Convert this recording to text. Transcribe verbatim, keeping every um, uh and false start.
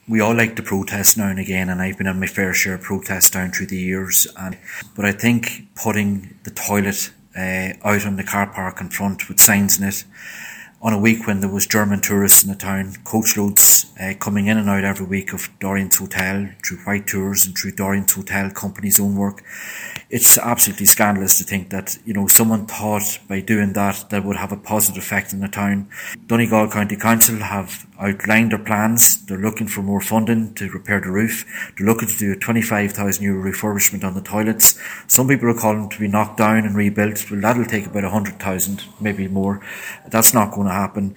we all like to protest now and again, and I've been on my fair share of protests down through the years. And but I think putting the toilet uh, out on the car park in front with signs in it on a week when there was German tourists in the town, coachloads uh, coming in and out every week of Dorian's Hotel through White Tours and through Dorian's Hotel company's own work. It's absolutely scandalous to think that, you know, someone thought by doing that that would have a positive effect in the town. Donegal County Council have outlined their plans. They're looking for more funding to repair the roof. They're looking to do a twenty-five thousand euro refurbishment on the toilets. Some people are calling to be knocked down and rebuilt. Well, that'll take about one hundred thousand, maybe more. That's not going to happen.